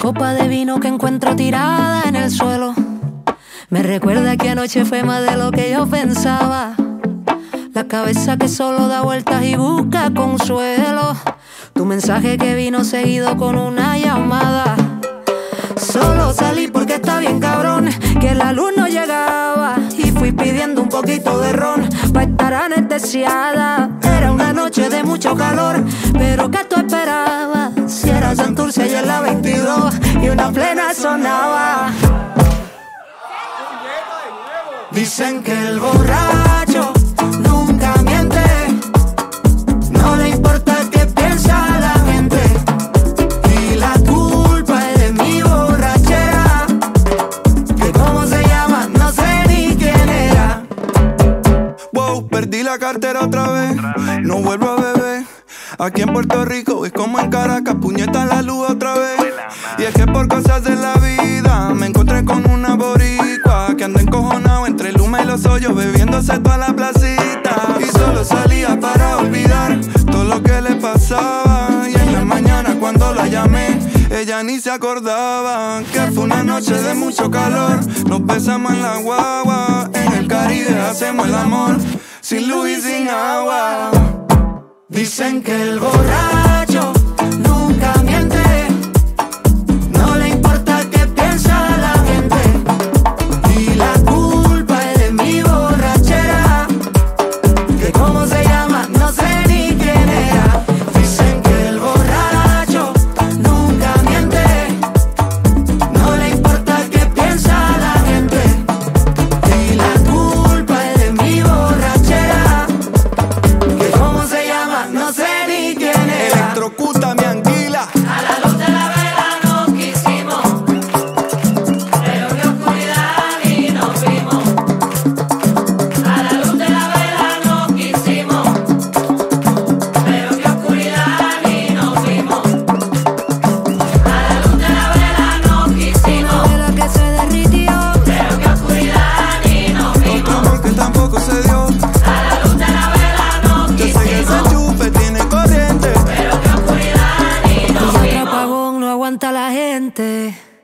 copa de vino que encuentro tirada en el suelo me recuerda que anoche fue más de lo que yo pensaba. La cabeza que solo da vueltas y busca consuelo. Tu mensaje que vino seguido con una llamada. Solo salí porque está bien cabrón, que la luz no llegaba. Y fui pidiendo un poquito de ron pa' estar anestesiada. Era una noche de mucho calor, pero ¿qué tú esperabas? Si era Santurce y en la 22 y una plena sonaba. Dicen que el borracho nunca miente, no le importa qué piensa la gente. Y la culpa es de mi borrachera, que cómo se llama, no sé ni quién era. Wow, perdí la cartera otra vez, no vuelvo a beber. Aquí en Puerto Rico es como en Caracas, puñeta la luz otra vez. Y es que por cosas de la vida me encontré con una boricua que anda encojonado entre el humo y los hoyos, bebiéndose toda la placita. Y solo salía para olvidar todo lo que le pasaba. Y en la mañana cuando la llamé, ella ni se acordaba que fue una noche de mucho calor. Nos besamos en la guagua, en el Caribe hacemos el amor, sin luz y sin agua. Dicen que el borracho nunca miente, no le importa qué piensa la gente. Y la culpa es de mi borrachera, que cómo se llama, no sé ni quién era. Dicen que el borracho nunca miente, no le importa qué piensa la gente. Y la culpa es de mi borrachera, que cómo se llama, no sé ni quién era. Electrocuta mi anguila. A la luz de la vela nos quisimos, pero qué oscuridad y nos vimos. A la luz de la vela nos quisimos, pero qué oscuridad y nos vimos. A la luz de la vela nos quisimos, vela que se derritió, pero qué oscuridad y nos vimos. Otro amor que tampoco se dio. A la luz de la vela nos Yo sé que ese quisimos, chupe tiene corriente, pero qué oscuridad y nos vimos. Y otro apagón no aguanta la gente.